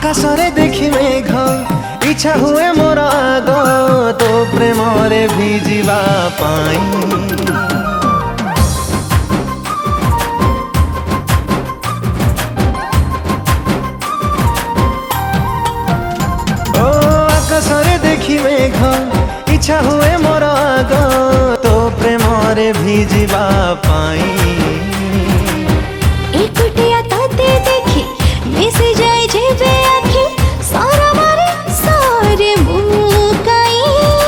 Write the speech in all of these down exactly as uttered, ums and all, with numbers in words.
आकाशरे देखी मेघ इच्छा हुए मोर आग तो प्रेम रे भिजिबा पाई। ओ आकाशरे देखी मेघ इच्छा हुए मोर आग तो प्रेम रे भिजिबा पाई। एकुटिया ताते देखी मिसी जाए जेबे आखी सारा मारे सारे मुकाई।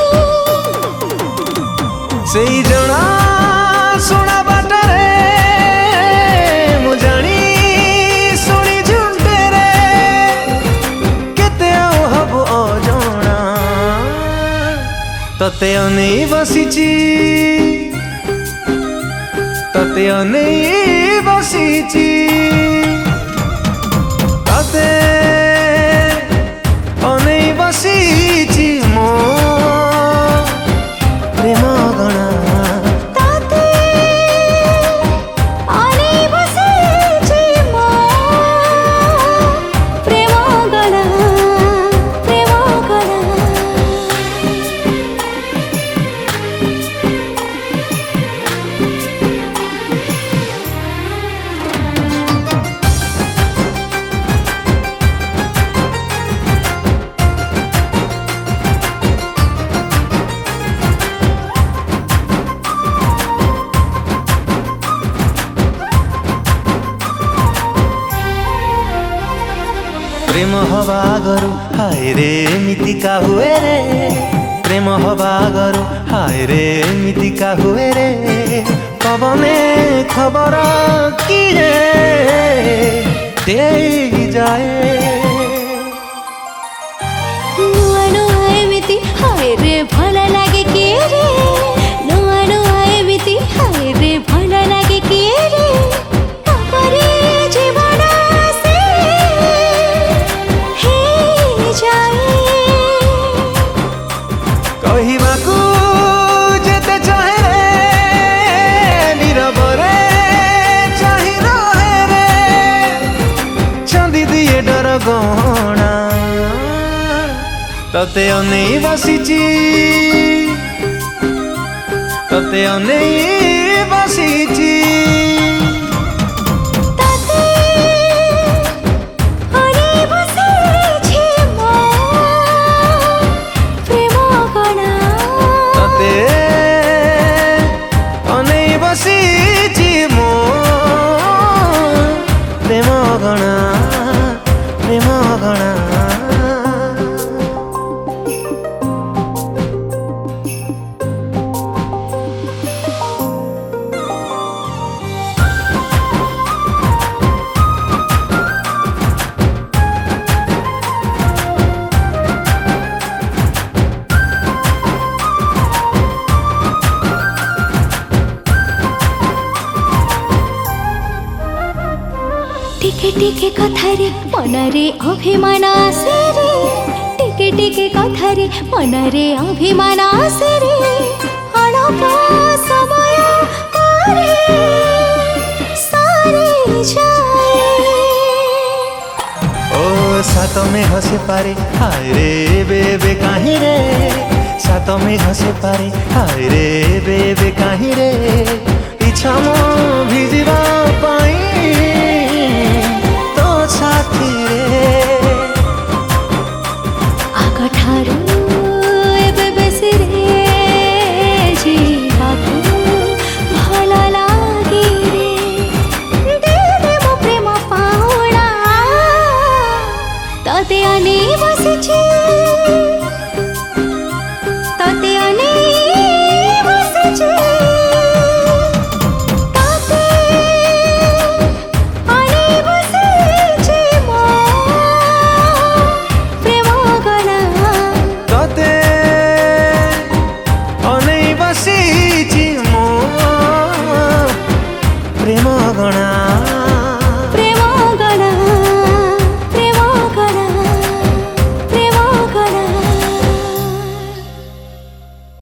सेई जणा सुना बाटरे मु जानी सुनी झुंटे रे केते आउ हब अजणा तते अनेई बसिची तते अनेई बसिची तते अनेई बसिची मो प्रेम गणा ताते अनेई बसिची मो प्रेम गणा प्रेम गणा। प्रेम हवा गरु हाय रे मितिका हुए रे प्रेम हवा गरु हाय रे मितिका हुए रे पवने खबर किए दे जाए। नुआ नुआ एमिति हाय रे भल लागे के रे नुआ नुआ एमिति हाय रे भल लागे के रे तापरे जीवन से हे जाए। कहिबाकू जेते चाहे रे नीरव रे चाहि रहे रे चांदी दिए डर गहना तते अनेई बसिची तते अनेई बसिची ताते अनेई बसिची मो प्रेम गणा तते अनेई बसिची मो प्रेम गणा प्रेम गणा। टिके टिके कथारे मनरे अभिमान आसे रे टिके टिके कथारे मनरे अभिमान आसे रे अल्प समय करे सारे जाए। ओ सात में घसे पारे हाय रे बेबे काहे रे सात में घसे पारे हाय रे बेबे काहे रे इच्छा मो